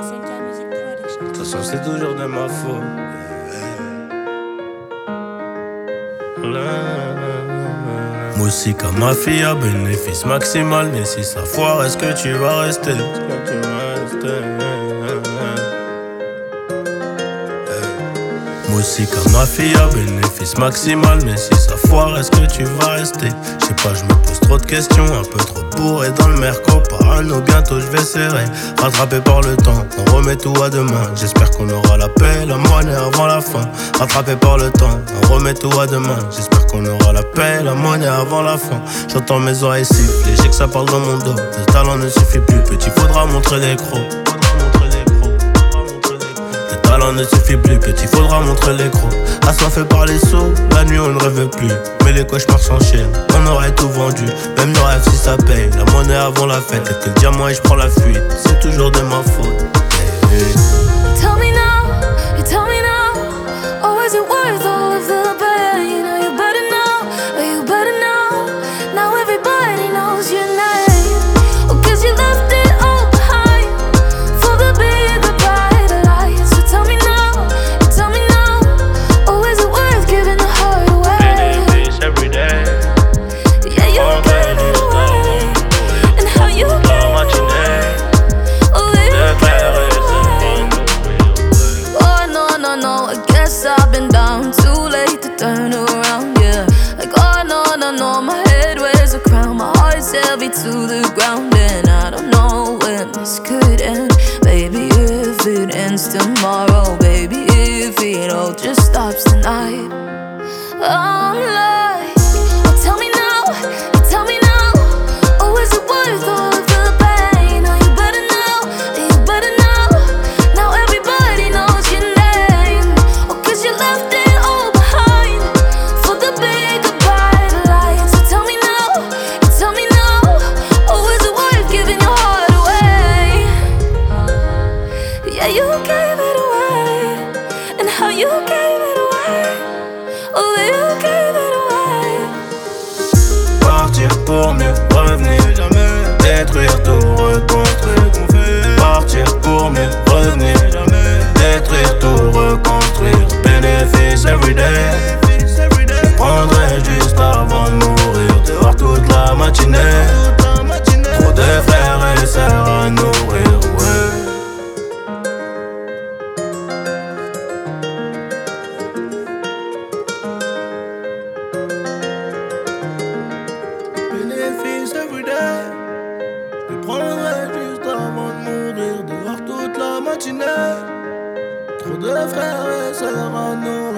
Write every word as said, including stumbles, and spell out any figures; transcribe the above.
De toute façon, c'est toujours de ma faute. Musique à ma fille à bénéfice maximal. Mais si ça foire, est-ce que tu vas rester? Tu vas rester. Musique à ma fille à bénéfice maximal. Mais si ça foire, est-ce que tu vas rester? J'sais pas, j'me pose trop de questions. Un peu trop bourré dans le merco. Parano, bientôt j'vais serrer. Rattrapé par le temps, on remet tout à demain. J'espère qu'on aura la paix, la monnaie avant la fin. Rattrapé par le temps, on remet tout à demain. J'espère qu'on aura la paix, la monnaie avant la fin. J'entends mes oreilles siffler, j'ai que ça parle dans mon dos. Le talent ne suffit plus, petit, faudra montrer les crocs. Le talent ne suffit plus, petit, faudra montrer les crocs. Assoiffé par les sauts, la nuit on ne rêve plus. Mais les cauchemars s'enchaînent, on aurait tout vendu. Même nos rêves si ça paye, la monnaie avant la fête. Quelques diamants et je prends la fuite, c'est toujours de ma faute. Hey, hey. Tell me now, you tell me now. Or is it worth all of the pain? Oh, you better know, oh, you better know. Now everybody knows your name. Oh, cause you left it all behind for the bigger, brighter light. So tell me now, you tell me now. Or is it worth giving the heart away? Benefits every day. Yeah, you Oh, gave it away. And how you gave it away. Oh, you gave it away. Oh, no, no, no, I guess I've been down too late to turn around, yeah. Like, oh, no, no, no, my head wears a crown. My heart's heavy to the ground. And I don't know when this could end. Baby, if it ends tomorrow. Baby, if it all just stops tonight. I'm like, oh, tell me now, you tell me now. Oh, is it worth all of the pain? Oh, you better know, you better know. Now everybody knows your name. Oh, cause you left it all behind for the bigger, brighter light. So tell me now, you tell me now. Oh, is it worth giving your heart away? Yeah, you gave it away. And how you gave it away. Oh, you gave it away. Partir pour mieux revenir, jamais détruire tout, reconstruire. Partir pour mieux revenir, jamais détruire tout, reconstruire. Bénéfice everyday. Je prendrai juste avant de mourir, dehors toute la matinée. Trop de frères et sœurs à nourrir, ouais. Bénéfice everyday. Je prendrai juste avant de mourir, dehors toute la matinée. Trop de frères et sœurs à nourrir.